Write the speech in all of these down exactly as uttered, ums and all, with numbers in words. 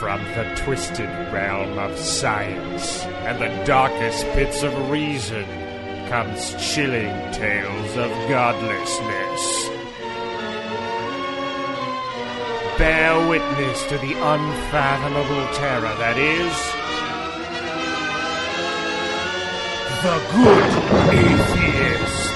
From the twisted realm of science and the darkest pits of reason comes chilling tales of godlessness. Bear witness to the unfathomable terror that is The Good Atheist.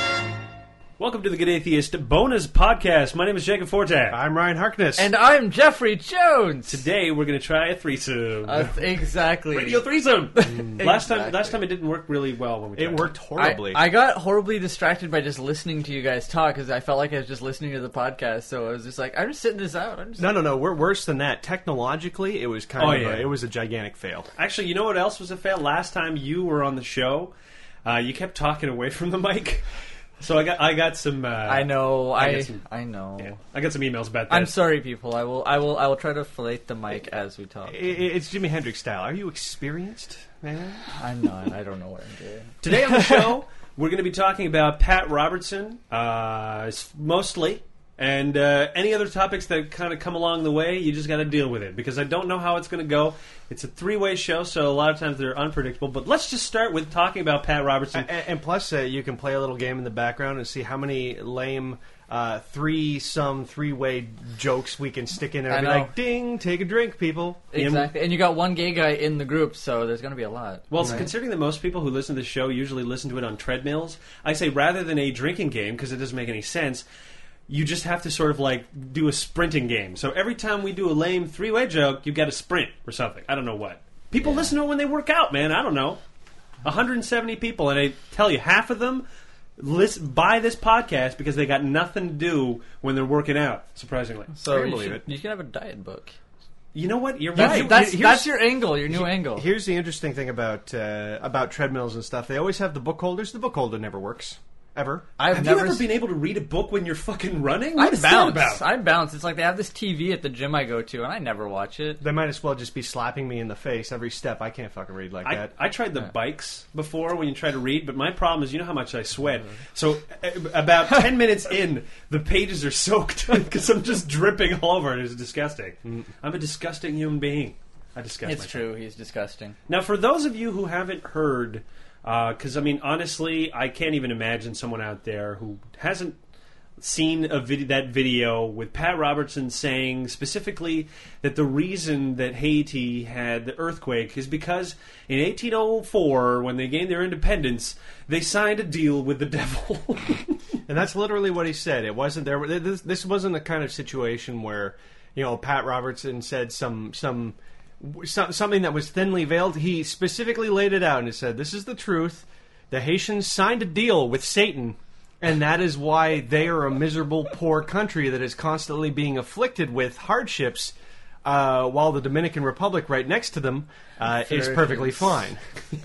Welcome to the Good Atheist bonus podcast. My name is Jacob Forte. I'm Ryan Harkness. And I'm Jeffrey Jones. Today we're going to try a threesome. Uh, exactly. Radio threesome. Mm. Last time, Exactly. last time it didn't work really well when we tried It worked horribly. I, I got horribly distracted by just listening to you guys talk because I felt like I was just listening to the podcast. So I was just like, I'm just sitting this out. I'm just no, no, no. We're worse than that. Technologically, it was kind Oh, of yeah. a, it was a gigantic fail. Actually, you know what else was a fail? Last time you were on the show, uh, you kept talking away from the mic. So I got I got some. Uh, I know. I I got some- I know. yeah, I got some emails about that. I'm sorry, people. I will. I will. I will try to fillet the mic as we talk. I- It's Jimi Hendrix style. Are you experienced, man? I'm not. I don't know what I'm doing. Today on the show, we're going to be talking about Pat Robertson, uh, mostly, and uh, any other topics that kind of come along the way. You just got to deal with it because I don't know how it's going to go. It's a three-way show, so a lot of times they're unpredictable. But let's just start with talking about Pat Robertson. And, and plus, uh, you can play a little game in the background and see how many lame uh, three-some, three-way jokes we can stick in there. I And be know. like, ding, take a drink, people. Exactly. And you got one gay guy in the group, so there's going to be a lot. Well, Right. considering that most people who listen to the show usually listen to it on treadmills, I say rather than a drinking game, because it doesn't make any sense, you just have to sort of like do a sprinting game. So every time we do a lame three-way joke, you get a sprint or something. I don't know what. People Yeah. listen to it when they work out, man. I don't know. one hundred seventy people, and I tell you, half of them listen, buy this podcast because they got nothing to do when they're working out, surprisingly. So I can you, believe should, it. you can have a diet book. You know what? You're That's, right. that's, here's- that's your angle, your new angle. Here's the interesting thing about uh, about treadmills and stuff. They always have the book holders. The book holder never works. Ever. I've Have never you ever s- been able to read a book when you're fucking running? I What is that bounce. about? I bounce. It's like they have this T V at the gym I go to, and I never watch it. They might as well just be slapping me in the face every step. I can't fucking read like I, that. I tried the Yeah. bikes before when you try to read, but my problem is you know how much I sweat. So uh, about ten minutes in, the pages are soaked because I'm just dripping all over it. It's disgusting. I'm a disgusting human being. I disgust It's myself. true. He's disgusting. Now, for those of you who haven't heard, because I mean, honestly, I can't even imagine someone out there who hasn't seen a vid- that video with Pat Robertson saying specifically that the reason that Haiti had the earthquake is because in eighteen oh four, when they gained their independence, they signed a deal with the devil. And that's literally what he said. It wasn't there. This, this wasn't a kind of situation where, you know, Pat Robertson said some some. Some, something that was thinly veiled. He specifically laid it out and he said, this is the truth. The Haitians signed a deal with Satan, and that is why they are a miserable, poor country that is constantly being afflicted with hardships, uh, while the Dominican Republic right next to them uh, is perfectly fine.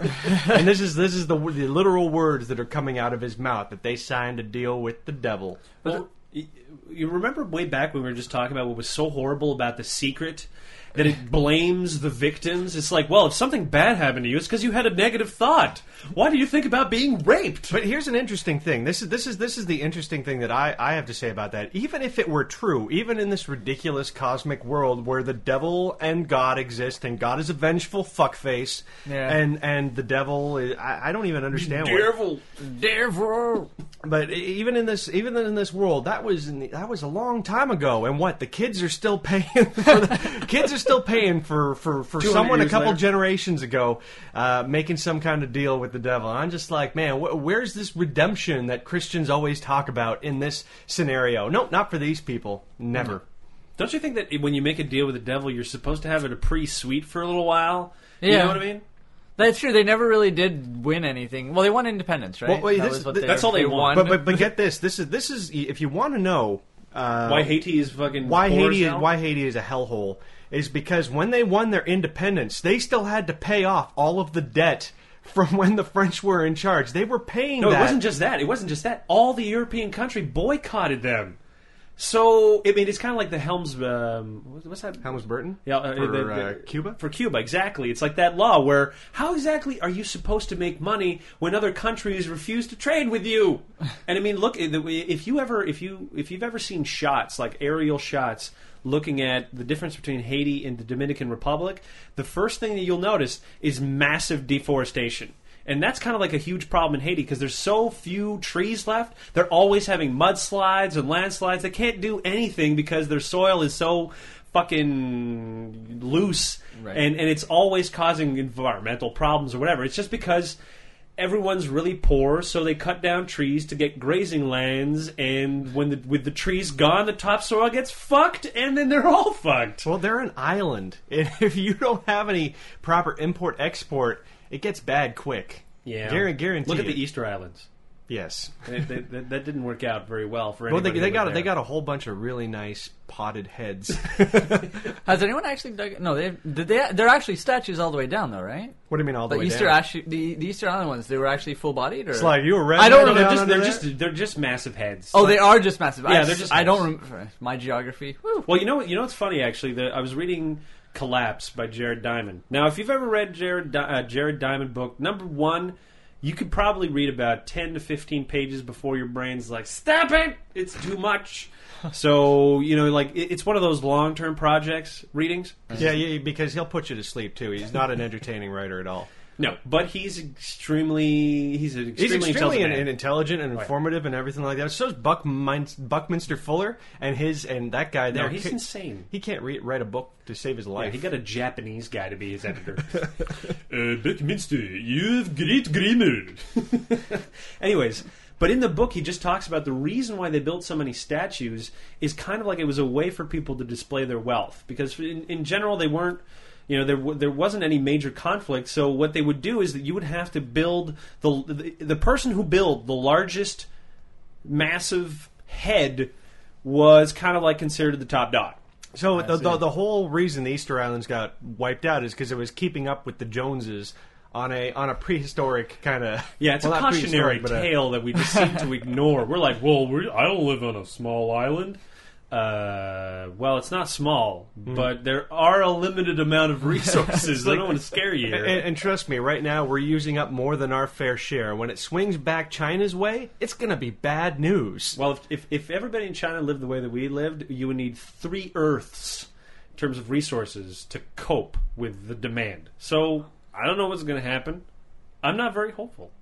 And this is this is the, the literal words that are coming out of his mouth, that they signed a deal with the devil. Well, y- you remember way back when we were just talking about what was so horrible about The Secret? That it blames the victims. It's like, well, if something bad happened to you, it's because you had a negative thought. Why do you think about being raped? But here's an interesting thing. This is this is this is the interesting thing that I, I have to say about that. Even if it were true, even in this ridiculous cosmic world where the devil and God exist, and God is a vengeful fuckface, Yeah. and and the devil, is, I, I don't even understand what. Devil. Devil. But even in this, even in this world, that was in the, that was a long time ago. And what the kids are still paying for the kids are still paying for for, for two hundred someone a years couple later. generations ago uh, making some kind of deal with the devil. And I'm just like, man, wh- where's this redemption that Christians always talk about in this scenario? No, not for these people. Never. Don't you think that when you make a deal with the devil, you're supposed to have it a pretty sweet for a little while? You Yeah. know what I mean? That's true. They never really did win anything. Well, they won independence, right? Well, wait, That this- was what th- they- that's all they won. But but but get this. This is this is if you want to know uh, Why Haiti is fucking why poor Haiti as is hell? why Haiti is a hellhole is because when they won their independence, they still had to pay off all of the debt from when the French were in charge. They were paying No, that. it wasn't just that. It wasn't just that. All the European country boycotted them. So, I mean, it's kind of like the Helms... Um, what- what's that? Helms Burton? Yeah, uh, For, the- the- uh, Cuba? For Cuba, exactly. It's like that law where how exactly are you supposed to make money when other countries refuse to trade with you? And I mean, look, if you ever, if you, if you've ever seen shots like aerial shots, looking at the difference between Haiti and the Dominican Republic, the first thing that you'll notice is massive deforestation. And that's kind of like a huge problem in Haiti because there's so few trees left. They're always having mudslides and landslides. They can't do anything because their soil is so fucking loose, Right. and, and it's always causing environmental problems or whatever. It's just because everyone's really poor, so they cut down trees to get grazing lands, and when the, with the trees gone, the topsoil gets fucked, and then they're all fucked. Well, they're an island. If you don't have any proper import-export, it gets bad quick. Yeah, Guar- guarantee. Look at it. the Easter Islands. Yes. They, they, that, that didn't work out very well for Well, anybody. they, they who got lived they there. got a whole bunch of really nice potted heads. Has anyone actually dug? No, they did. They they're actually statues all the way down, though, right? What do you mean all the The way Easter down? actually, the, the Easter Island ones, they were actually full bodied, or It's like you were red. I don't No, remember. they're down just under they're there? just they're just massive heads. Oh, they are just massive. Yeah, I, they're just I don't heads. remember my geography. Woo. Well, you know what? You know what's funny actually? The, I was reading Collapse by Jared Diamond. Now, if you've ever read Jared Di- uh, Jared Diamond book, number one, you could probably read about ten to fifteen pages before your brain's like, "Stop it! It's too much." So you know, like it, it's one of those long term projects readings. Yeah, yeah, because he'll put you to sleep too. He's not an entertaining writer at all. No, but he's extremely he's an He's extremely, extremely intelligent in- man. and intelligent and Right. informative and everything like that. So is Buck Min- Buckminster Fuller and his and that guy there. No, he's ca- insane. He can't re- write a book to save his Yeah, life. he got a Japanese guy to be his editor. uh, Buckminster, you've great grammar. Anyways, but in the book, he just talks about the reason why they built so many statues is kind of like it was a way for people to display their wealth. Because in, in general, they weren't, you know, there w- there wasn't any major conflict. So what they would do is that you would have to build the the, the person who built the largest massive head was kind of like considered the top dog. So the, the the whole reason the Easter Islands got wiped out is because it was keeping up with the Joneses on a on a prehistoric kind of Yeah, it's well, a not cautionary prehistoric, but a- tale that we just seem to ignore. We're like, well, we're, I don't live on a small island. Uh, well, it's not small, Hmm. but there are a limited amount of resources. I don't want to scare you here. And, and trust me, right now we're using up more than our fair share. When it swings back China's way, it's going to be bad news. Well, if, if if everybody in China lived the way that we lived, you would need three Earths in terms of resources to cope with the demand. So I don't know what's going to happen. I'm not very hopeful.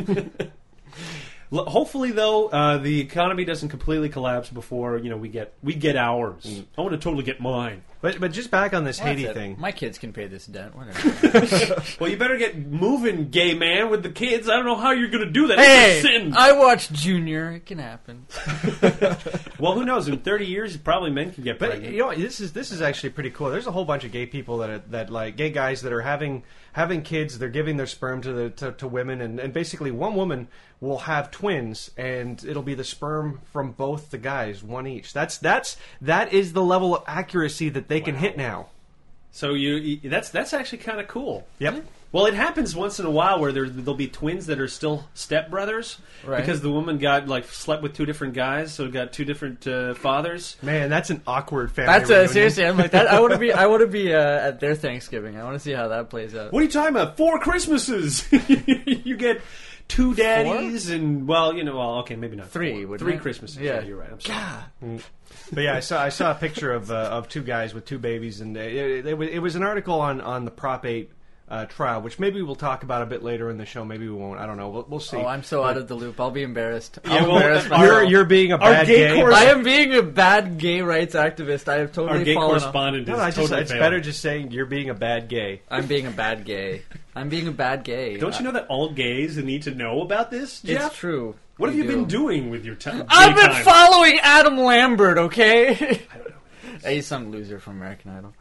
L- Hopefully, though, uh, the economy doesn't completely collapse before you know we get we get ours. Mm. I want to totally get mine. But but just back on this Well, Haiti that's it. thing. My kids can pay this debt. Whatever. Well, you better get moving, gay man, with the kids. I don't know how you're going to do that. Hey, It's a sin. I watched Junior. It can happen. Well, who knows? In thirty years, probably men can get But pregnant. you know, this is this is actually pretty cool. There's a whole bunch of gay people that are, that like gay guys that are having having kids. They're giving their sperm to the to, to women, and, and basically one woman will have twins, and it'll be the sperm from both the guys, one each. That's that's that is the level of accuracy that they can hit now. So you, you that's that's actually kind of cool. Yep. Well, it happens once in a while where there, there'll be twins that are still stepbrothers Right. because the woman got like slept with two different guys, so got two different uh, fathers. Man, that's an awkward family. That's uh, reunion. seriously. I'm like that. I want to be. I want to be uh, at their Thanksgiving. I want to see how that plays out. What are you talking about? Four Christmases. You get two daddies and well, you know, well, okay, maybe not Three, four. wouldn't three it? Christmases. Yeah. Yeah, you're right. I'm sorry. But yeah, I saw I saw a picture of uh, of two guys with two babies, and it, it, it, was, it was an article on, on the Prop eight uh, trial, which maybe we'll talk about a bit later in the show. Maybe we won't. I don't know. We'll, we'll see. Oh, I'm so But out of the loop. I'll be embarrassed. Yeah, I'll well, embarrass uh, myself. You're you're being a Our bad gay gay. course- I am being a bad gay rights activist. I have totally Our gay fallen off. correspondent No, is I just, totally it's failing. better just saying you're being a bad gay. I'm being a bad gay. I'm being a bad gay. Don't you know that all gays need to know about this, Jeff? It's true. What have We you been do. doing with your time? I've been following Adam Lambert. Okay. I don't know. He's some loser from American Idol.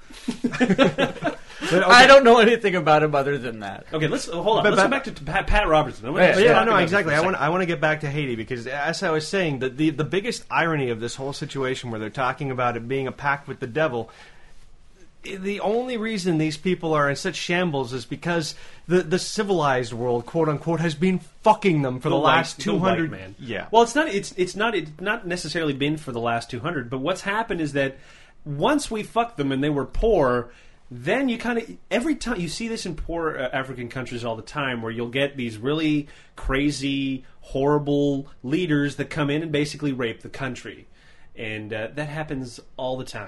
But, okay. I don't know anything about him other than that. Okay, let's oh, hold on. But- let's but- go back to, to Pat, Pat Robertson. I wanna Yeah, just But yeah, talk no, about exactly. this I for a want second. I want to get back to Haiti because, as I was saying, the, the the biggest irony of this whole situation, where they're talking about it being a pact with the devil, the only reason these people are in such shambles is because the the civilized world, quote unquote, has been fucking them for the, white- last the two hundred. white man. Yeah. Well, it's not. It's it's not. It's not necessarily been for the last two hundred. But what's happened is that once we fucked them and they were poor, then you kind of every time you see this in poor uh, African countries all the time, where you'll get these really crazy, horrible leaders that come in and basically rape the country, and uh, that happens all the time.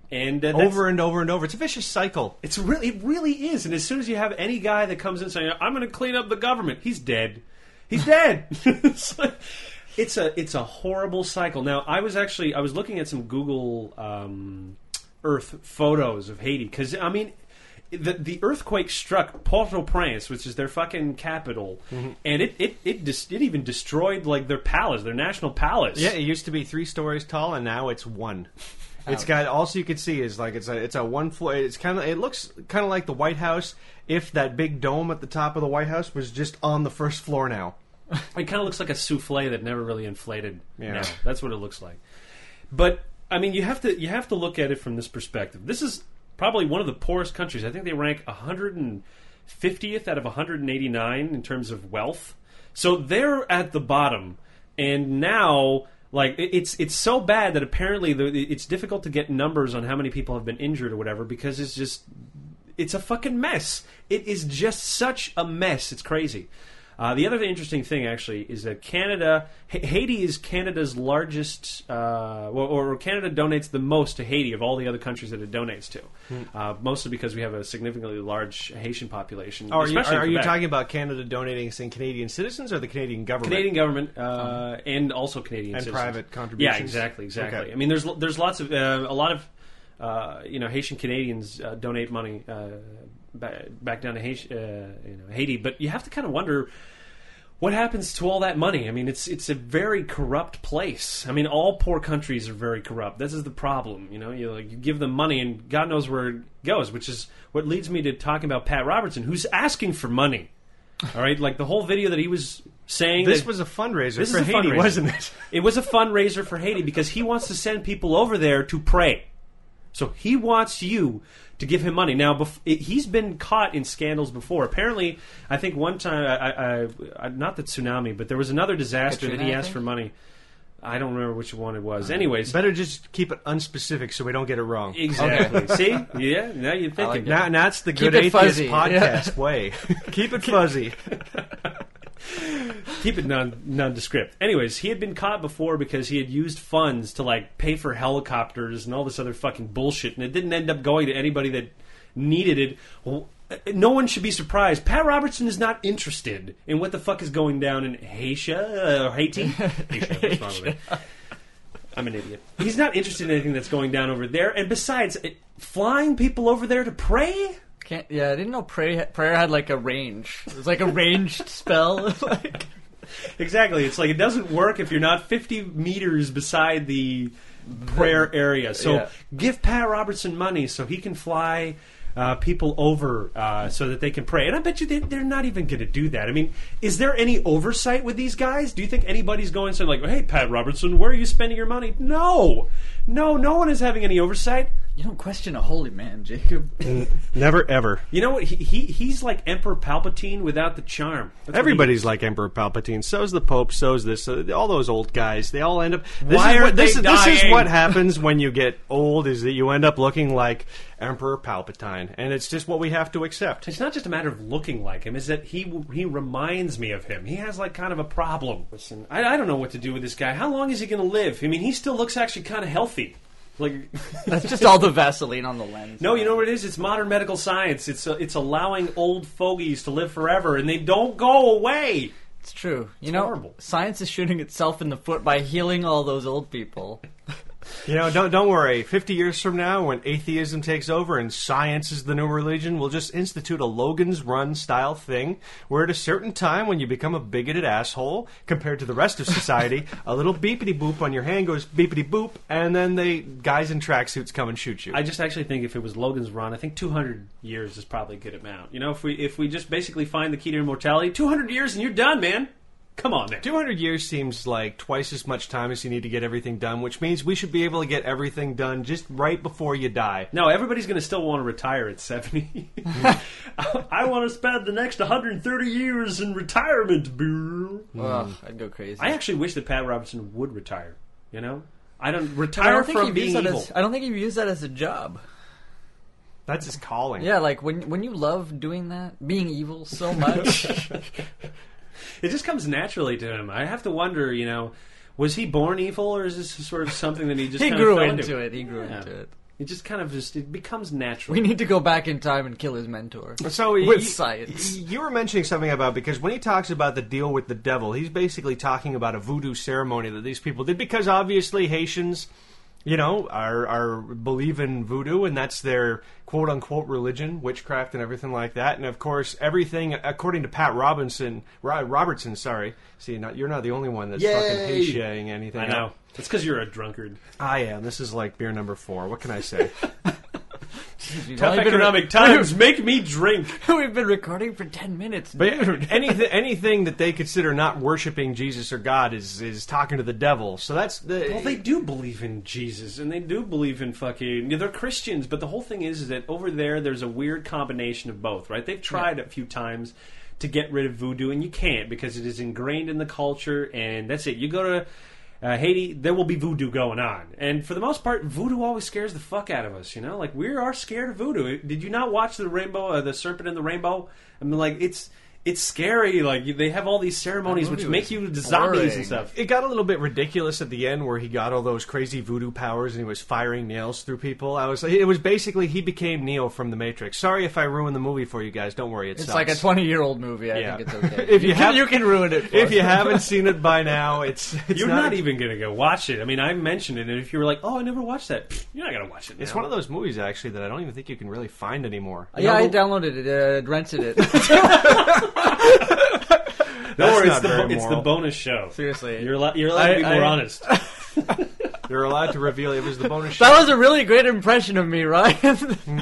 And uh, that's- over and over and over. It's a vicious cycle. It's really, it really is. And as soon as you have any guy that comes in saying, "I'm going to clean up the government," he's dead. He's dead. It's like- It's a it's a horrible cycle. Now, I was actually I was looking at some Google um, Earth photos of Haiti because I mean, the the earthquake struck Port-au-Prince, which is their fucking capital, mm-hmm. and it it it, dis- it even destroyed like their palace, their national palace. Yeah, it used to be three stories tall, and now it's one. It's got all you can see is like it's a it's a one floor. It's kind of it looks kind of like the White House if that big dome at the top of the White House was just on the first floor now. It kind of looks like a souffle that never really inflated. Yeah. Now. That's what it looks like. But I mean, you have to you have to look at it from this perspective. This is probably one of the poorest countries. I think they rank one hundred fiftieth out of one hundred eighty-nine in terms of wealth. So they're at the bottom, and now like it's it's so bad that apparently the, it's difficult to get numbers on how many people have been injured or whatever because it's just it's a fucking mess. It is just such a mess. It's crazy. Uh, the other interesting thing, actually, is that Canada, H- Haiti is Canada's largest, uh, or, or Canada donates the most to Haiti of all the other countries that it donates to. Hmm. Uh, mostly because we have a significantly large Haitian population. Oh, are you, especially are in you Quebec. talking about Canada donating to Canadian citizens or the Canadian government? Canadian government uh, and also Canadian and citizens. private contributions. Yeah, exactly, exactly. Okay. I mean, there's there's lots of uh, a lot of uh, you know Haitian Canadians uh, donate money uh, back, back down to Haiti, uh, you know, Haiti, but you have to kind of wonder what happens to all that money. I mean, it's it's a very corrupt place. I mean, all poor countries are very corrupt. This is the problem. You know, you like you give them money, and God knows where it goes. Which is what leads me to talking about Pat Robertson, who's asking for money. All right, like the whole video that he was saying. This that, was a fundraiser this for is a Haiti, fundraiser. wasn't it? It was a fundraiser for Haiti because he wants to send people over there to pray. So he wants you to give him money. Now, bef- it, he's been caught in scandals before. Apparently, I think one time, I, I, I, not the tsunami, but there was another disaster Katrina, that he I asked think? for money. I don't remember which one it was. Anyways, Better just keep it unspecific so we don't get it wrong. exactly. See? Yeah, now you're thinking. like it. Now, now that's the Keep good it atheist fuzzy. podcast way. Keep it fuzzy. Keep it non nondescript. Anyways, he had been caught before because he had used funds to like pay for helicopters and all this other fucking bullshit, and it didn't end up going to anybody that needed it. Well, no one should be surprised. Pat Robertson is not interested in what the fuck is going down in Haiti uh, or Haiti. Haiti, what's wrong with me? I'm an idiot. He's not interested in anything that's going down over there. And besides, it, flying people over there to pray. Can't, yeah, I didn't know prayer, prayer had like a range. It was like a ranged spell. Like, Exactly. It's like it doesn't work if you're not fifty meters beside the prayer area. So Yeah. give Pat Robertson money so he can fly uh, people over uh, so that they can pray. And I bet you they, they're not even going to do that. I mean, is there any oversight with these guys? Do you think anybody's going to say, like, hey, Pat Robertson, where are you spending your money? No. No, no one is having any oversight. you don't question a holy man, Jacob. Never, ever. You know what? He, he He's like Emperor Palpatine without the charm. That's what he- Everybody's like Emperor Palpatine. So's the Pope. So's this. Uh, all those old guys. They all end up. This Why is are what, this, they is- this is dying? what happens when you get old. Is that you end up looking like Emperor Palpatine, and it's just what we have to accept. It's not just a matter of looking like him; is that he he reminds me of him. He has like kind of a problem. Listen, I, I don't know what to do with this guy. How long is he going to live? I mean, he still looks actually kind of healthy. Like, That's just all the Vaseline on the lens. no, you know what it is? It's modern medical science. It's uh, it's allowing old fogies to live forever, and they don't go away. It's true. You know, horrible. science is shooting itself in the foot by healing all those old people. You know, don't don't worry. Fifty years from now, when atheism takes over and science is the new religion, we'll just institute a Logan's Run style thing, where at a certain time, when you become a bigoted asshole compared to the rest of society, a little beepity boop on your hand goes beepity boop, and then the guys in tracksuits come and shoot you. I just actually think if it was Logan's Run, I think two hundred years is probably a good amount. You know, if we if we just basically find the key to immortality, two hundred years and you're done, man. Come on, man. two hundred years seems like twice as much time as you need to get everything done, which means we should be able to get everything done just right before you die. No, everybody's going to still want to retire at seventy. I want to spend the next one hundred thirty years in retirement, boo. Ugh, I'd go crazy. I actually wish that Pat Robertson would retire. You know, I don't I retire don't think from he being views that evil. as. I don't think he views that as a job. That's his calling. Yeah, like when when you love doing that, being evil so much. It just comes naturally to him. I have to wonder, you know, was he born evil, or is this sort of something that he just he kind grew of fell into it. He grew Yeah. into it. It just kind of just it becomes natural. We need to go back in time and kill his mentor. So with you, science. You were mentioning something about, because when he talks about the deal with the devil, he's basically talking about a voodoo ceremony that these people did, because obviously Haitians, you know, are, are believe in voodoo, and that's their quote-unquote religion, witchcraft and everything like that. And, of course, everything, according to Pat Robinson, Robertson, sorry. See, not, you're not the only one that's Yay! fucking Haitianing anything. I know. It's because you're a drunkard. I am. This is like beer number four. What can I say? Tough economic times make me drink. We've been recording for ten minutes. But anything, anything that they consider not worshiping Jesus or God is is talking to the devil. So that's the. Well, they do believe in Jesus, and they do believe in fucking. They're Christians, but the whole thing is, is that over there, there's a weird combination of both, right? They've tried Yeah. a few times to get rid of voodoo, and you can't because it is ingrained in the culture, and that's it. You go to uh, Haiti, there will be voodoo going on, and for the most part, voodoo always scares the fuck out of us. You know, like we are scared of voodoo. Did you not watch the Rainbow, uh, the Serpent and the Rainbow? I mean, like it's. It's scary. Like you, they have all these ceremonies which make you zombies boring. and stuff. It got a little bit ridiculous at the end where he got all those crazy voodoo powers and he was firing nails through people. I was like, it was basically he became Neo from the Matrix. Sorry if I ruined the movie for you guys. Don't worry, it It's sucks. like a twenty-year-old movie. I Yeah. think it's okay. If you can, have- you can ruin it. For If you us. haven't seen it by now, it's, it's You're not, even going to go watch it. I mean, I mentioned it, and if you were like, "Oh, I never watched that," pfft, you're not going to watch it. It's now. one of those movies actually that I don't even think you can really find anymore. yeah, I You know, downloaded it, uh, rented it. Don't worry, it's not the, very bo- it's the moral. bonus show. Seriously, You're allowed, you're allowed to I- be more I- honest. You're allowed to reveal it was the bonus show. that was a really great impression of me, Ryan.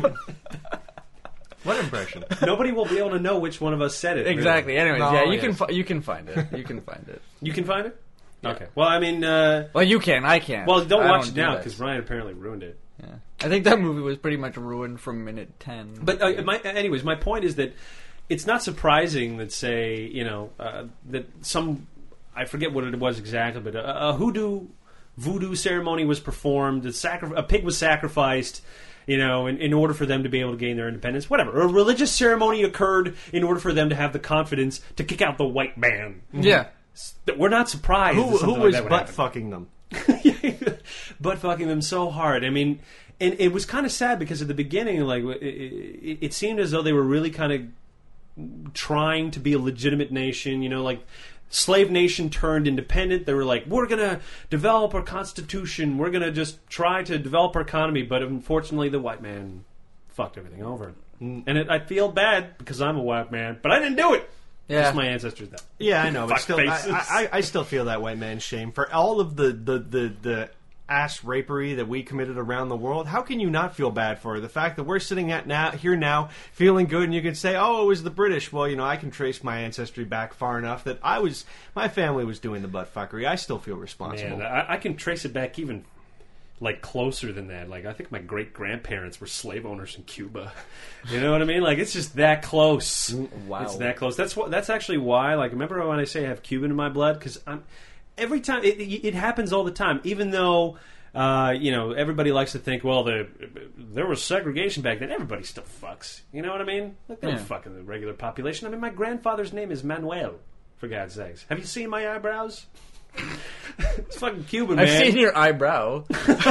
What impression? Nobody will be able to know which one of us said it. really. exactly. Anyways, No, yeah, you yes. can fi- you can find it. You can find it. You can find it? Okay. Well, I mean, uh, Well, you can. I can't. well, don't I watch it do now that. because Ryan apparently ruined it. Yeah. I think that movie was pretty much ruined from minute ten. But uh, my, anyways, my point is that it's not surprising that, say, you know, uh, that some, I forget what it was exactly, but a, a hoodoo voodoo ceremony was performed, a, sacri- a pig was sacrificed, you know, in, in order for them to be able to gain their independence, whatever. A religious ceremony occurred in order for them to have the confidence to kick out the white man. yeah. We're not surprised Who, that something who like was that would butt happen. fucking them? Butt fucking them so hard. I mean, and it was kind of sad because at the beginning, like, it, it, it seemed as though they were really kind of trying to be a legitimate nation. You know, like slave nation turned independent. They were like, we're gonna develop our constitution. We're gonna just try to develop our economy. But unfortunately, the white man fucked everything over. And it, I feel bad because I'm a white man, but I didn't do it. Yeah. Just my ancestors did. Yeah, I know, but Fuck still, I, faces. I, I still feel that white man's shame for all of the, the, the, the ass rapery that we committed around the world. How can you not feel bad for it? The fact that we're sitting at now here now, feeling good, and you can say, "Oh, it was the British." Well, you know, I can trace my ancestry back far enough that I was, my family was doing the butt fuckery. I still feel responsible. Man, I, I can trace it back even like closer than that. Like I think my great grandparents were slave owners in Cuba. You know what I mean? Like it's just that close. Wow. It's that close. That's what. That's actually why. Like remember when I say I have Cuban in my blood? Because I'm every time it, it, it happens all the time. Even though uh, you know everybody likes to think, well, the there was segregation back then. Everybody still fucks. You know what I mean? Like they don't Yeah. fuck in the regular population. I mean, my grandfather's name is Manuel. For God's sakes, have you seen my eyebrows? It's fucking Cuban, man. I've seen your eyebrow.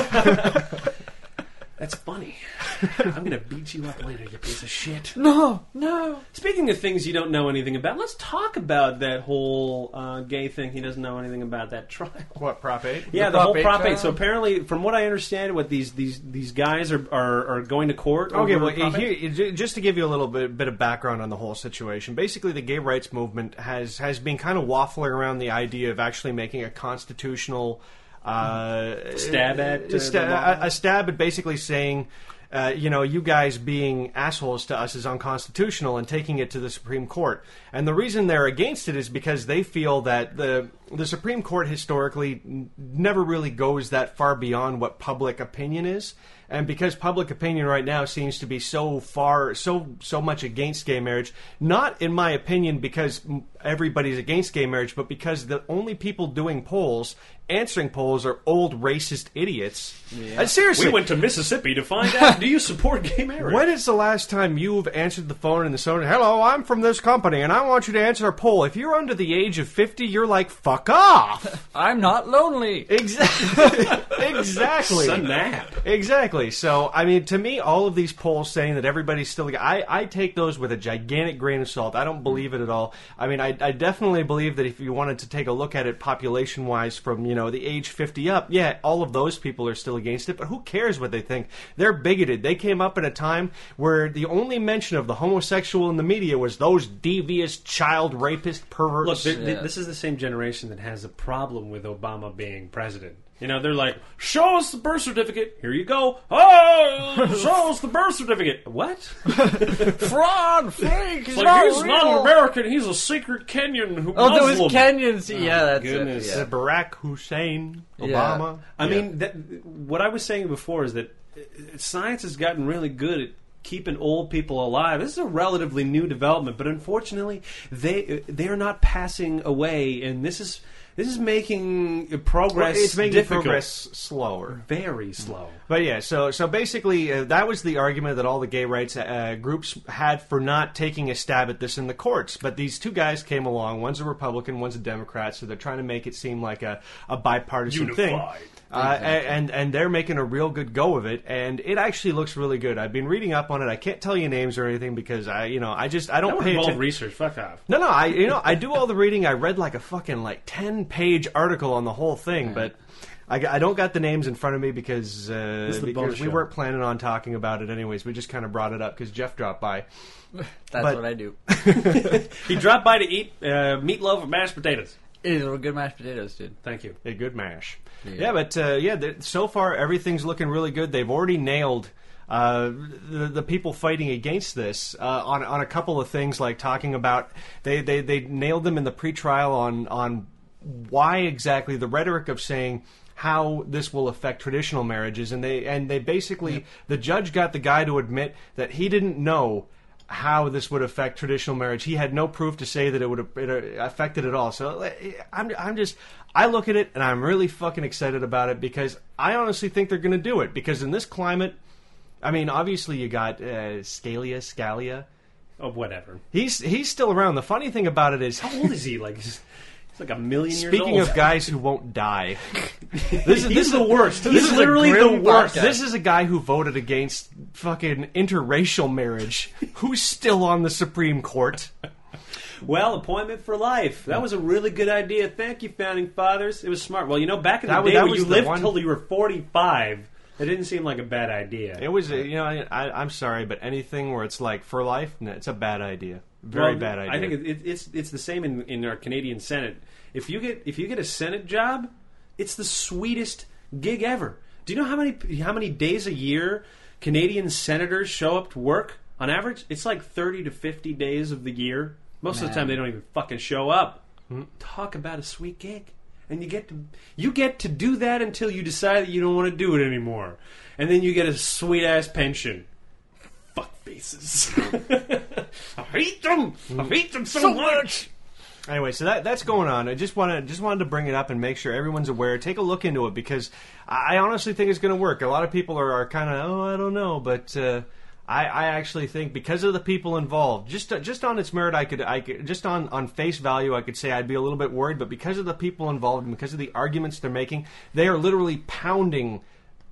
That's funny. I'm gonna beat you up later, you piece of shit. No, no. Speaking of things you don't know anything about, let's talk about that whole uh, gay thing. He doesn't know anything about that trial. What, Prop eight? Yeah, The the, whole Prop eight Prop eight. trial? So apparently, from what I understand, what these these these guys are are, are going to court. Okay, over well, Prop eight? here, j- just to give you a little bit, bit of background on the whole situation, basically the gay rights movement has, has been kind of waffling around the idea of actually making a constitutional uh, Stab at, uh, a, sta- the law? a, a stab at basically saying, uh, you know, you guys being assholes to us is unconstitutional, and taking it to the Supreme Court. And the reason they're against it is because they feel that the the Supreme Court historically n- never really goes that far beyond what public opinion is. And because public opinion right now seems to be so far, so so much against gay marriage, not in my opinion because m- everybody's against gay marriage, but because the only people doing polls answering polls are old racist idiots. Yeah. And seriously, we went to Mississippi to find out, do you support gay marriage? When is the last time you've answered the phone in the phone? Hello, I'm from this company, and I want you to answer a poll. If you're under the age of fifty, you're like, fuck off. I'm not lonely. Exactly. Exactly. It's a nap. Exactly. So, I mean, to me, all of these polls saying that everybody's still... I, I take those with a gigantic grain of salt. I don't believe it at all. I mean, I, I definitely believe that if you wanted to take a look at it population-wise from, you know, the age fifty up, yeah, all of those people are still against it, but who cares what they think? They're bigoted. They came up at a time where the only mention of the homosexual in the media was those devious child rapist perverts. Look, th- th- Yeah. this is the same generation that has a problem with Obama being president. You know, they're like, show us the birth certificate. Here you go. Oh, show us the birth certificate. What? Fraud, fake. It's like, he's not an American. He's a secret Kenyan who Oh, there Muslim. was Kenyans. Yeah, that's goodness. it. Yeah. Barack Hussein Yeah. Obama. I Yeah. mean, that, what I was saying before is that uh, science has gotten really good at keeping old people alive. This is a relatively new development, but unfortunately, they they are not passing away, and this is this is making progress. Well, it's making difficult. progress slower. Very slow. But yeah, so so basically, uh, that was the argument that all the gay rights uh, groups had for not taking a stab at this in the courts. But these two guys came along. One's a Republican, one's a Democrat, so they're trying to make it seem like a, a bipartisan Unified. thing. Uh, and and they're making a real good go of it, and it actually looks really good. I've been reading up on it. I can't tell you names or anything because I, you know, I just I That don't would pay involve attention. research. Fuck off. No, no, I you know I do all the reading. I read like a fucking like ten page article on the whole thing, but I, I don't got the names in front of me because uh, This is the bonus because we show. weren't planning on talking about it anyways. We just kind of brought it up because Jeff dropped by. That's But- what I do. He dropped by to eat uh, meatloaf and mashed potatoes. These were good mashed potatoes, dude. Thank you. A good mash. Yeah, Yeah. but uh, yeah, th- so far everything's looking really good. They've already nailed uh, the, the people fighting against this uh, on on a couple of things, like talking about they, they, they nailed them in the pretrial on on why exactly the rhetoric of saying how this will affect traditional marriages, and they and they basically Yep. the judge got the guy to admit that he didn't know how this would affect traditional marriage. He had no proof to say that it would have it affect it at all. So I'm, I'm just, I look at it and I'm really fucking excited about it because I honestly think they're going to do it. Because in this climate, I mean, obviously you got uh, Scalia, Scalia. Oh, whatever. He's he's still around. The funny thing about it is, How old is he? Like, he's he's like a million years speaking old. of guys who won't die, this is He's this the is worst. This He's is literally a the grim worst. podcast. This is a guy who voted against fucking interracial marriage, who's still on the Supreme Court. Well, appointment for life. That was a really good idea. Thank you, founding fathers. It was smart. Well, you know, back in the That was- day that when was you the lived one- till you were forty-five, it didn't seem like a bad idea. It was, uh, you know, I, I, I'm sorry, but anything where it's like for life, no, it's a bad idea. Very Well, bad idea. I think it, it, it's it's the same in, in our Canadian Senate. If you get if you get a Senate job, it's the sweetest gig ever. Do you know how many how many days a year Canadian senators show up to work on average? It's like thirty to fifty days of the year. Most of the Man. time, they don't even fucking show up. Talk about a sweet gig, and you get to you get to do that until you decide that you don't want to do it anymore, and then you get a sweet ass pension. Fuck faces. I hate them. I hate them so, much. Anyway, so that that's going on. I just wanted just wanted to bring it up and make sure everyone's aware. Take a look into it because I honestly think it's going to work. A lot of people are, are kind of, oh, I don't know, but uh, I, I actually think because of the people involved, just just on its merit, I could I could just on, on face value, I could say I'd be a little bit worried. But because of the people involved and because of the arguments they're making, they are literally pounding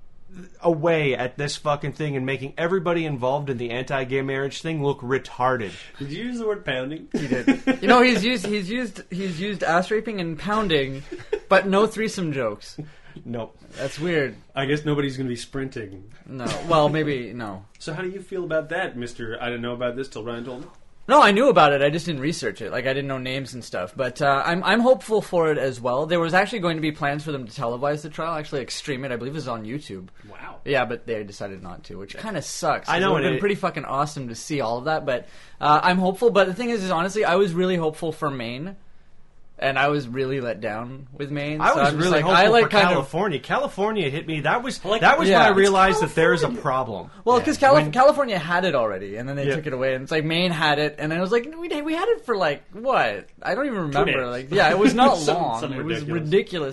away at this fucking thing and making everybody involved in the anti-gay marriage thing look retarded. Did you use the word pounding? He did. You know, he's used he's used he's used ass raping and pounding, but no threesome jokes. Nope. That's weird. I guess nobody's going to be sprinting. No, well, maybe no. So how do you feel about that, Mister I didn't know about this till Ryan told me? No, I knew about it. I just didn't research it. Like I didn't know names and stuff. But uh, I'm I'm hopeful for it as well. There was actually going to be plans for them to televise the trial, actually like stream it. I believe it was on YouTube. Wow. Yeah, but they decided not to, which kind of sucks. I know, It would and have been it- pretty fucking awesome to see all of that. But uh, I'm hopeful. But the thing is, is honestly, I was really hopeful for Maine. And I was really let down with Maine. I so was I'm just really like, hopeful I like for kind of California. California hit me. That was like- that was yeah. when I It's realized that there's a California. problem. Well, because Yeah. When- California had it already, and then they Yeah. took it away, and it's like Maine had it, and I was like, we we had it for like what? I don't even remember. days. Like, yeah, it was not Some- long. some it was ridiculous. ridiculous,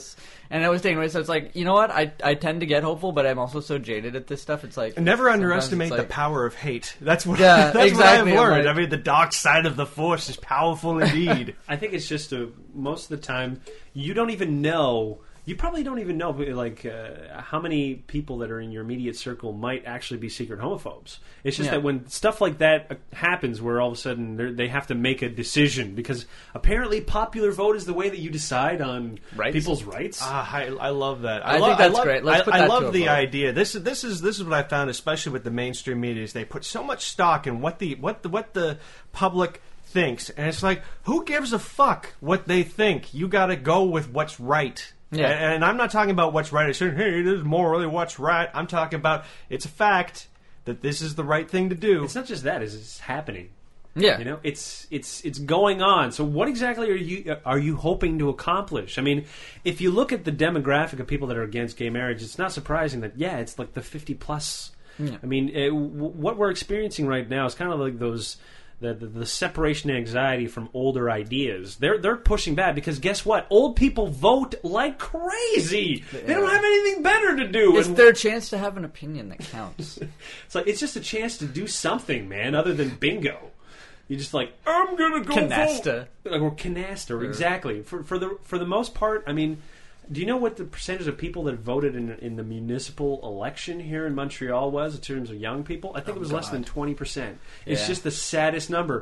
and it was taken away. So it's like, you know what? I I tend to get hopeful, but I'm also so jaded at this stuff. It's like never underestimate like, the power of hate. That's what Yeah, that's exactly. what I've learned. Like, I mean, the dark side of the Force is powerful indeed. I think it's just a, most of the time you don't even know. You probably don't even know, like, uh, how many people that are in your immediate circle might actually be secret homophobes. It's just Yeah. that when stuff like that uh, happens, where all of a sudden they're- they have to make a decision, because apparently popular vote is the way that you decide on Rights? people's rights. Ah, I, I love that. I love, think that's love, great. Let's I, put I that love to a the vote. idea. This is this is this is what I found, especially with the mainstream media, is they put so much stock in what the what the what the public thinks, and it's like, who gives a fuck what they think? You got to go with what's right. Yeah. And, and I'm not talking about what's right. I said, hey, this is morally what's right. I'm talking about it's a fact that this is the right thing to do. It's not just that; it's, it's happening. yeah, You know, it's it's it's going on. So, what exactly are you are you hoping to accomplish? I mean, if you look at the demographic of people that are against gay marriage, it's not surprising that yeah, it's like the fifty plus. Yeah. I mean, it, w- what we're experiencing right now is kind of like those. The, the, the separation anxiety from older ideas. They're they're pushing back because guess what? Old people vote like crazy. They don't have anything better to do. it's And their chance to have an opinion that counts. it's like it's just a chance to do something, man, other than bingo. You're just like, I'm gonna go Canasta. vote. Like, or canasta, exactly. For for the for the most part, I mean, do you know what the percentage of people that voted in in the municipal election here in Montreal was in terms of young people? I think it was less than twenty percent. It's Yeah. just the saddest number.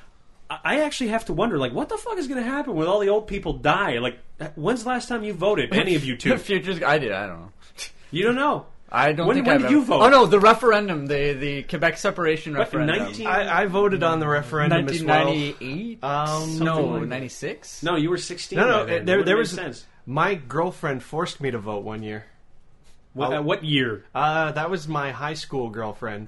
I I actually have to wonder, like, what the fuck is going to happen when all the old people die? Like, when's the last time you voted? Any of you two? The future's. I did. I don't know. You don't know. I don't When- think when I've did ever- you vote? Oh no, the referendum, the the Quebec separation What, referendum. nineteen I, I voted on the referendum as nineteen well. ninety-eight? Um, no, something like- ninety-six? No, you were sixteen. No, no, by then. there, That there would've was. made sense. My girlfriend forced me to vote one year. What, I'll- uh, what year? Uh, that was my high school girlfriend.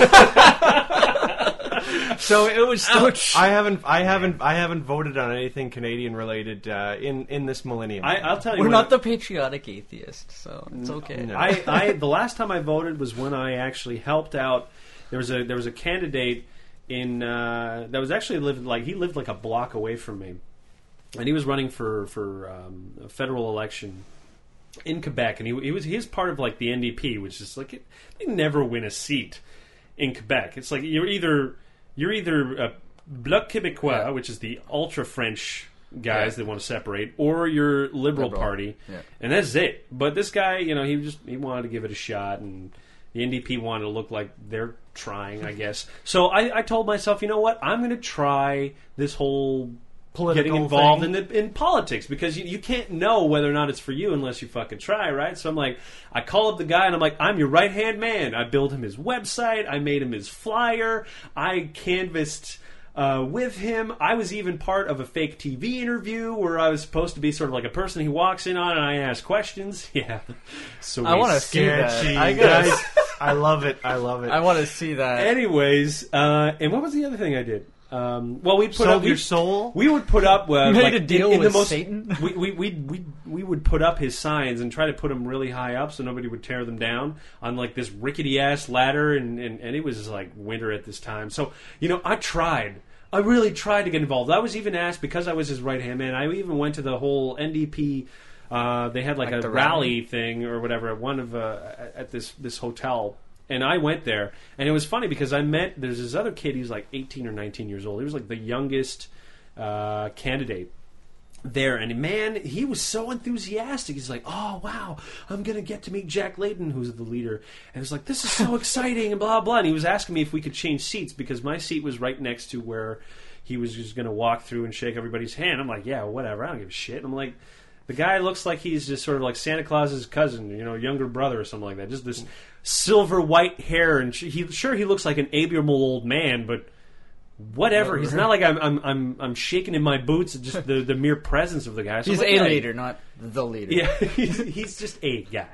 So it was. Still, Ouch. I haven't. I haven't. I haven't voted on anything Canadian related uh, in in this millennium. I, I'll tell you. We're what- not the patriotic atheist, so it's okay. no. I, I the last time I voted was when I actually helped out. There was a there was a candidate in uh, that was actually lived like he lived like a block away from me, and he was running for for um, a federal election in Quebec, and he, he was he was part of like the N D P, which is like it, they never win a seat in Quebec. It's like you're either you're either a Bloc Québécois, Yeah. which is the ultra French guys Yeah. that want to separate, or your Liberal, Liberal. Party, Yeah. and that's it. But this guy, you know, he just he wanted to give it a shot, and the N D P wanted to look like they're trying, I guess. So I, I told myself, you know what, I'm going to try this whole Political getting involved thing. in the, in politics, because you, you can't know whether or not it's for you unless you fucking try, right? So I'm like, I call up the guy and I'm like, I'm your right hand man. I built him his website. I made him his flyer. I canvassed uh, with him. I was even part of a fake T V interview where I was supposed to be sort of like a person he walks in on and I ask questions. Yeah, so I want to see that. Sketchy. I gotta. Guys, I love it. I love it. I want to see that. Anyways, uh, and what was the other thing I did? Um, well, we put Sold up your we, soul? We would put up uh, Made like, a deal in, in with the most, Satan? We we we we we would put up his signs and try to put them really high up so nobody would tear them down on like this rickety ass ladder, and, and, and it was like winter at this time. So you know, I tried. I really tried to get involved. I was even asked, because I was his right hand man. I even went to the whole N D P. Uh, they had like, Like a the rally rally? thing or whatever at one of uh, at this this hotel. And I went there, and it was funny because I met, there's this other kid, he was like eighteen or nineteen years old. He was like the youngest uh, candidate there. And man, he was so enthusiastic. He's like, oh, wow, I'm going to get to meet Jack Layton, who's the leader. And he was like, this is so exciting, and blah, blah. And he was asking me if we could change seats because my seat was right next to where he was just going to walk through and shake everybody's hand. I'm like, yeah, whatever, I don't give a shit. And I'm like, the guy looks like he's just sort of like Santa Claus's cousin, you know, younger brother or something like that. Just this silver white hair, and sh- he sure he looks like an amiable old man, but whatever. He's not like I'm I'm I'm, I'm shaking in my boots at just the, the mere presence of the guy. So He's I'm like, a yeah, leader, not the leader. Yeah, he's, he's just a guy.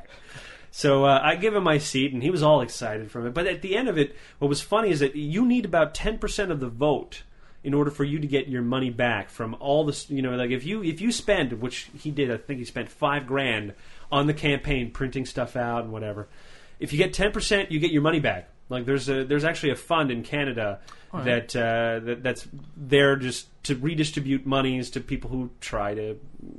So uh, I give him my seat, and he was all excited from it. But at the end of it, what was funny is that you need about ten percent of the vote in order for you to get your money back from all this. You know, like if you if you spend, which he did, I think he spent five grand on the campaign, printing stuff out and whatever. If you get ten percent, you get your money back. Like there's a there's actually a fund in Canada right. that, uh, that that's there just to redistribute monies to people who try to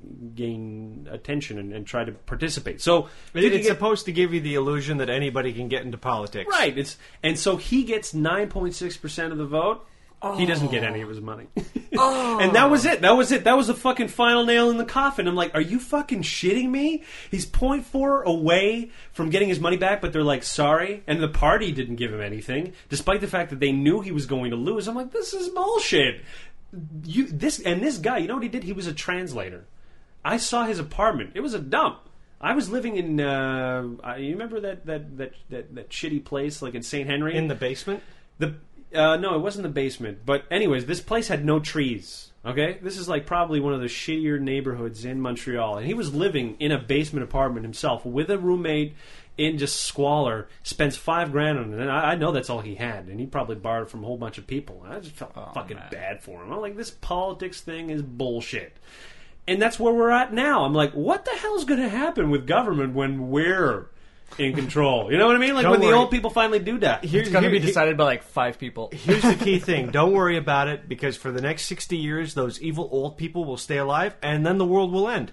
gain attention and, and try to participate. So It, it's get, supposed to give you the illusion that anybody can get into politics, right? It's and so he gets nine point six percent of the vote. Oh. He doesn't get any of his money. oh. And that was it. That was it. That was the fucking final nail in the coffin. I'm like, are you fucking shitting me? He's point four away from getting his money back, but they're like, sorry. And the party didn't give him anything, despite the fact that they knew he was going to lose. I'm like, this is bullshit. You this and this guy, you know what he did? He was a translator. I saw his apartment. It was a dump. I was living in. Uh, you remember that that, that that that shitty place, like in Saint Henry, in the basement. The uh, no, it wasn't the basement. But anyways, this place had no trees. Okay, this is like probably one of the shittier neighborhoods in Montreal, and he was living in a basement apartment himself with a roommate. In just squalor, spends five grand on it, and I, I know that's all he had, and he probably borrowed from a whole bunch of people. I just felt oh, fucking man. bad for him. I'm like, this politics thing is bullshit, and that's where we're at now. I'm like, what the hell's going to happen with government when we're in control? You know what I mean? Like Don't when worry. the old people finally do die. Here, it's going to be decided by like five people. Here's the key thing: don't worry about it, because for the next sixty years, those evil old people will stay alive, and then the world will end.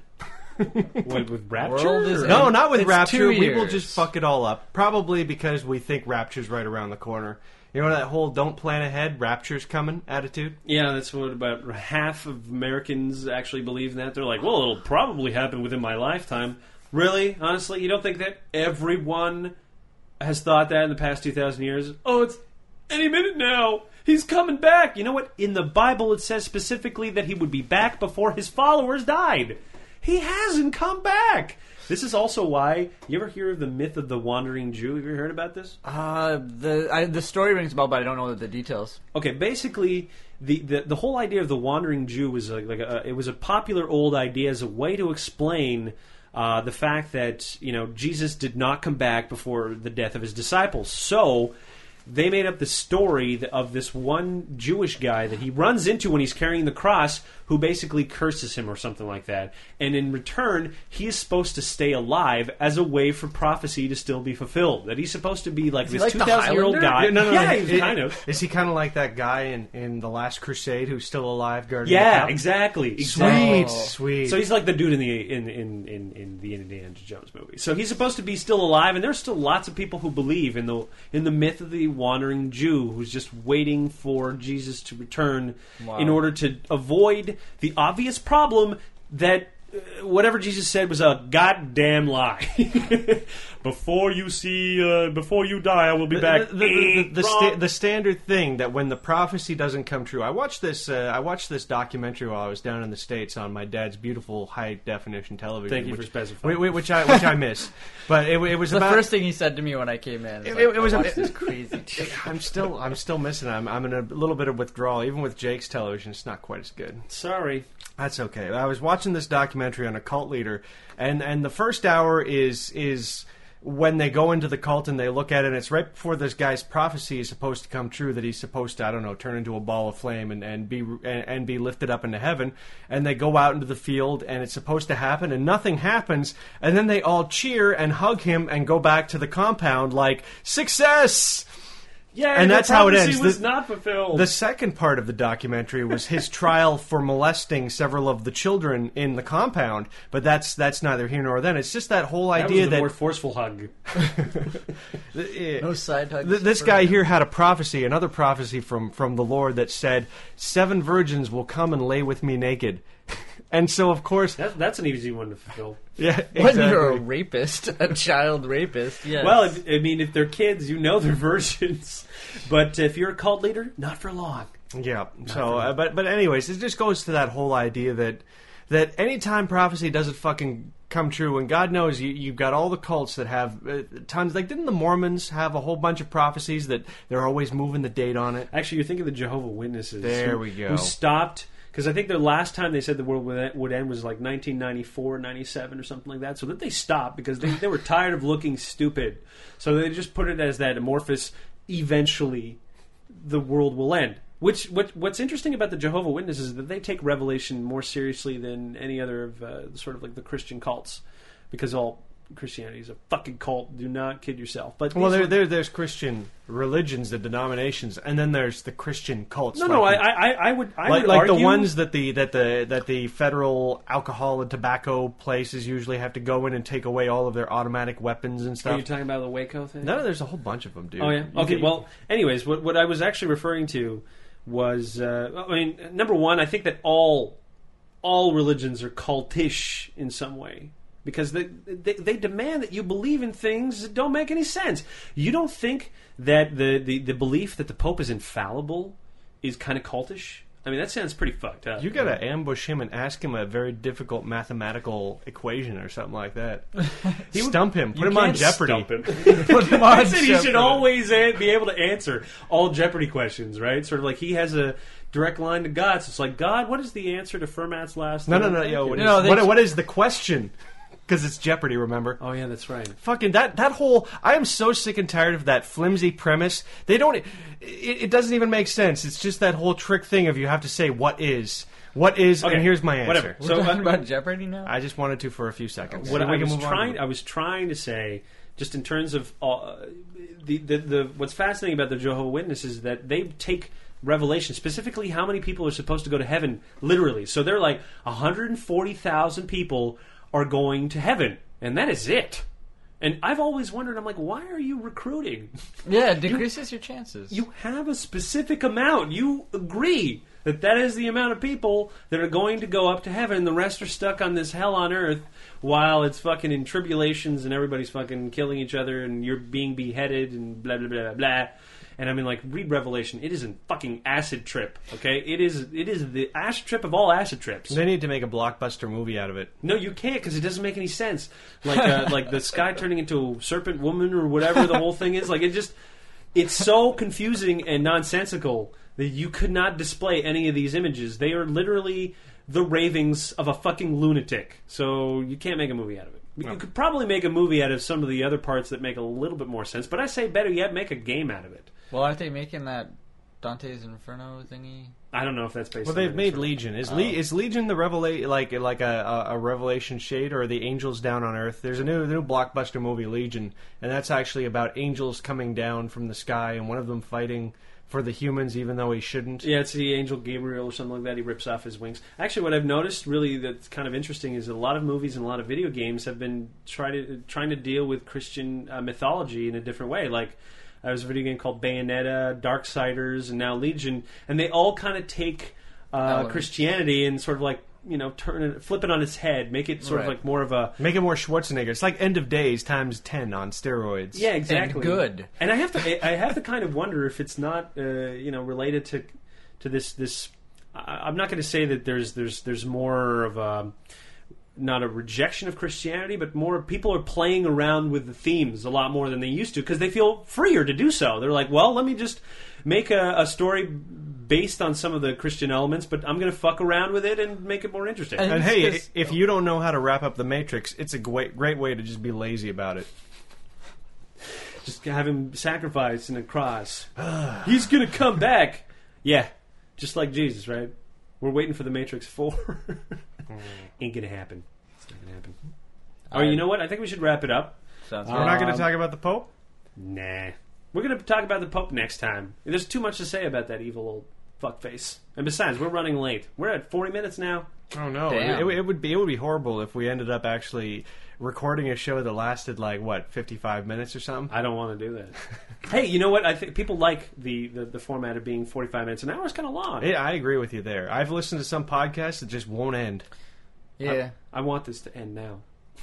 What, with Rapture? No, not with it's Rapture. We will just fuck it all up. Probably because we think Rapture's right around the corner. You know that whole "don't plan ahead, Rapture's coming" attitude? Yeah, that's what about half of Americans actually believe that. They're like, well, it'll probably happen within my lifetime. Really? Honestly? You don't think that everyone has thought that in the past two thousand years? Oh, it's any minute now. He's coming back. You know what? In the Bible it says specifically that he would be back before his followers died. He hasn't come back. This is also why. You ever hear of the myth of the wandering Jew? Have you ever heard about this? Uh, the I, the story rings a bell, but I don't know the details. Okay, basically, the, the, the whole idea of the wandering Jew was like, like a, it was a popular old idea as a way to explain uh, the fact that you know Jesus did not come back before the death of his disciples. So they made up the story of this one Jewish guy that he runs into when he's carrying the cross, who basically curses him or something like that. And in return, he is supposed to stay alive as a way for prophecy to still be fulfilled. That he's supposed to be like is this like two thousand year old guy. Yeah, no, no, yeah no, he's it, kind of. Is he kind of like that guy in, in The Last Crusade who's still alive guarding Yeah, the cup? exactly. exactly. Sweet, sweet. So he's like the dude in the in, in, in, in the Indiana Jones movie. So he's supposed to be still alive, and there's still lots of people who believe in the in the myth of the wandering Jew who's just waiting for Jesus to return wow. in order to avoid the obvious problem that uh, whatever Jesus said was a goddamn lie. Before you see, uh, before you die, I will be the, back. The, the, the, the, sta- the standard thing that when the prophecy doesn't come true, I watched this. Uh, I watched this documentary while I was down in the States on my dad's beautiful high definition television. Thank you which, for specifying. Which, which I which I miss, but it, it was the about, first thing he said to me when I came in. It, like, it, it was I a, watched this crazy. I'm still I'm still missing it. I'm, I'm in a little bit of withdrawal. Even with Jake's television, it's not quite as good. Sorry. That's okay. I was watching this documentary on a cult leader, and, and the first hour is is when they go into the cult and they look at it, and it's right before this guy's prophecy is supposed to come true, that he's supposed to, I don't know, turn into a ball of flame and, and be and, and be lifted up into heaven. And they go out into the field, and it's supposed to happen, and nothing happens. And then they all cheer and hug him and go back to the compound like, success! Yeah, and that's how it ends. Was the, not fulfilled. The second part of the documentary was his trial for molesting several of the children in the compound, but that's that's neither here nor then. It's just that whole that idea was the that more forceful hug. No side hug. Th- this guy here had a prophecy, another prophecy from from the Lord that said, seven virgins will come and lay with me naked. And so, of course... That, that's an easy one to fulfill. Yeah, exactly. When you're a rapist, a child rapist, yes. Well, if, I mean, if they're kids, you know they're virgins. But if you're a cult leader, not for long. Yeah, not so, uh, but but anyways, it just goes to that whole idea that that anytime prophecy doesn't fucking come true, and God knows you, you've got all the cults that have uh, tons, like didn't the Mormons have a whole bunch of prophecies that they're always moving the date on it? Actually, you're thinking of the Jehovah's Witnesses. There who, we go. Who stopped... Because I think the last time they said the world would end was like nineteen ninety-four, ninety-seven or something like that. So that they stopped because they, they were tired of looking stupid. So they just put it as that amorphous, eventually the world will end. Which what, What's interesting about the Jehovah's Witnesses is that they take Revelation more seriously than any other of uh, sort of like the Christian cults. Because all Christianity is a fucking cult. Do not kid yourself. But Well, these there, were- there, there's Christian religions, the denominations, and then there's the Christian cults. no, no, I, like, I, I would, I like, would like argue, the ones that the that the that the federal alcohol and tobacco places usually have to go in and take away all of their automatic weapons and Are stuff. you talking about the Waco thing? No, there's a whole bunch of them, dude. Oh yeah. You Okay. can- Well, anyways, what what I was actually referring to was, uh, I mean, number one, I think that all all religions are cultish in some way because they, they they demand that you believe in things that don't make any sense. You don't think that the the, the belief that the Pope is infallible is kind of cultish? I mean, that sounds pretty fucked up. You gotta ambush him and ask him a very difficult mathematical equation or something like that. He would- Stump him. Put You him on can't Jeopardy. stump him. Put him I on said he should Jeopardy. always a- be able to answer all Jeopardy questions, right? Sort of like he has a direct line to God. So it's like, God, what is the answer to Fermat's last? No, no, theorem? no, Thank yo. you. What, No, is, they- what, what is the question? Because it's Jeopardy, remember? Oh yeah, that's right. Fucking that that whole I am so sick and tired of that flimsy premise. They don't it, it doesn't even make sense. It's just that whole trick thing of you have to say what is. What is Okay, and here's my answer. whatever. We're So, talking uh, about Jeopardy now? I just wanted to for a few seconds. What So we I can was move on. trying, I was trying to say, just in terms of uh, the, the the what's fascinating about the Jehovah's Witnesses is that they take revelation, specifically how many people are supposed to go to heaven, literally. So they're like one hundred forty thousand people are going to heaven, and that is it. And I've always wondered, I'm like, why are you recruiting? Yeah, it decreases your chances. You have a specific amount. You agree that that is the amount of people that are going to go up to heaven. The rest are stuck on this hell on earth while it's fucking in tribulations and everybody's fucking killing each other and you're being beheaded and blah, blah, blah, blah, blah. And I mean, like, read Revelation. It is a fucking acid trip, okay? It is it is the acid trip of all acid trips. They need to make a blockbuster movie out of it. No, you can't because it doesn't make any sense. Like, uh, like the sky turning into a serpent woman or whatever the whole thing is. Like, it just, it's so confusing and nonsensical that you could not display any of these images. They are literally the ravings of a fucking lunatic. So you can't make a movie out of it. You could probably make a movie out of some of the other parts that make a little bit more sense. But I say better yet, make a game out of it. Well, aren't they making that Dante's Inferno thingy? I don't know if that's based. Well, on they've it. made Legion. Is, Le- is Legion the revela- like like a, a, a Revelation shade, or are the angels down on Earth? There's a new new blockbuster movie, Legion, and that's actually about angels coming down from the sky, and one of them fighting for the humans, even though he shouldn't. Yeah, it's the Angel Gabriel or something like that. He rips off his wings. Actually, what I've noticed really that's kind of interesting is that a lot of movies and a lot of video games have been try to, trying to deal with Christian uh, mythology in a different way. Like, there was a video game called Bayonetta, Darksiders, and now Legion, and they all kind of take uh, Elements. Christianity and sort of like, you know, turn it, flip it on its head, make it sort of Right. like more of a Make it more Schwarzenegger. It's like End of Days times ten on steroids. yeah, exactly. good. And I have to, I have to kind of wonder if it's not, uh, you know, related to, to this, this. I, I'm not going to say that there's, there's, there's more of a, not a rejection of Christianity, but more people are playing around with the themes a lot more than they used to because they feel freer to do so. They're like, well, let me just make a, a story based on some of the Christian elements, but I'm going to fuck around with it and make it more interesting. And- And hey, Because- if you don't know how to wrap up the Matrix, it's a great great way to just be lazy about it. Just have him sacrificed in a cross. He's gonna come back. Yeah, just like Jesus, right? We're waiting for the Matrix Four. Ain't gonna happen. It's not gonna happen. Or you know what? I think we should wrap it up. Sounds We're not going Um, to talk about the Pope? Nah, we're gonna talk about the Pope next time. There's too much to say about that evil old fuckface. And besides, we're running late. We're at forty minutes now. Oh no! Damn. It, it would be it would be horrible if we ended up actually recording a show that lasted like what fifty-five minutes or something. I don't want to do that. Hey, you know what? I think people like the, the, the format of being forty-five minutes. An hour is kind of long. Yeah, I agree with you there. I've listened to some podcasts that just won't end. Yeah. I want this to end now.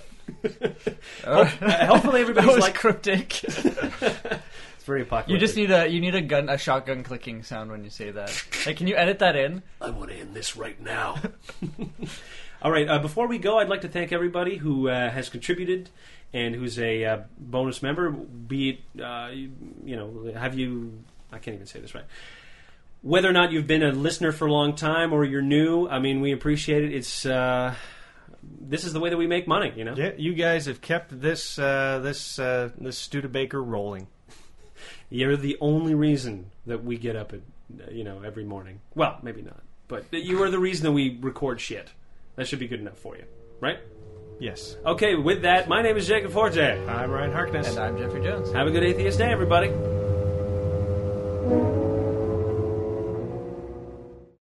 Oh, Uh, hopefully that everybody's was like cryptic. it's very apocalyptic. You just need a you need a gun a shotgun clicking sound when you say that. Hey, can you edit that in? I want to end this right now. All right. Uh, before we go, I'd like to thank everybody who uh, has contributed and who's a uh, bonus member. Be it uh, you, you know, have you? I can't even say this right. Whether or not you've been a listener for a long time or you're new, I mean, we appreciate it. It's uh, this is the way that we make money. You know. Yeah, you guys have kept this uh, this uh, this Studebaker rolling. You're the only reason that we get up at, uh, you know, every morning. Well, maybe not, but you are the reason that we record shit. That should be good enough for you, right? Yes. Okay, with that, my name is Jacob Forte. I'm Ryan Harkness. And I'm Jeffrey Jones. Have a good atheist day, everybody.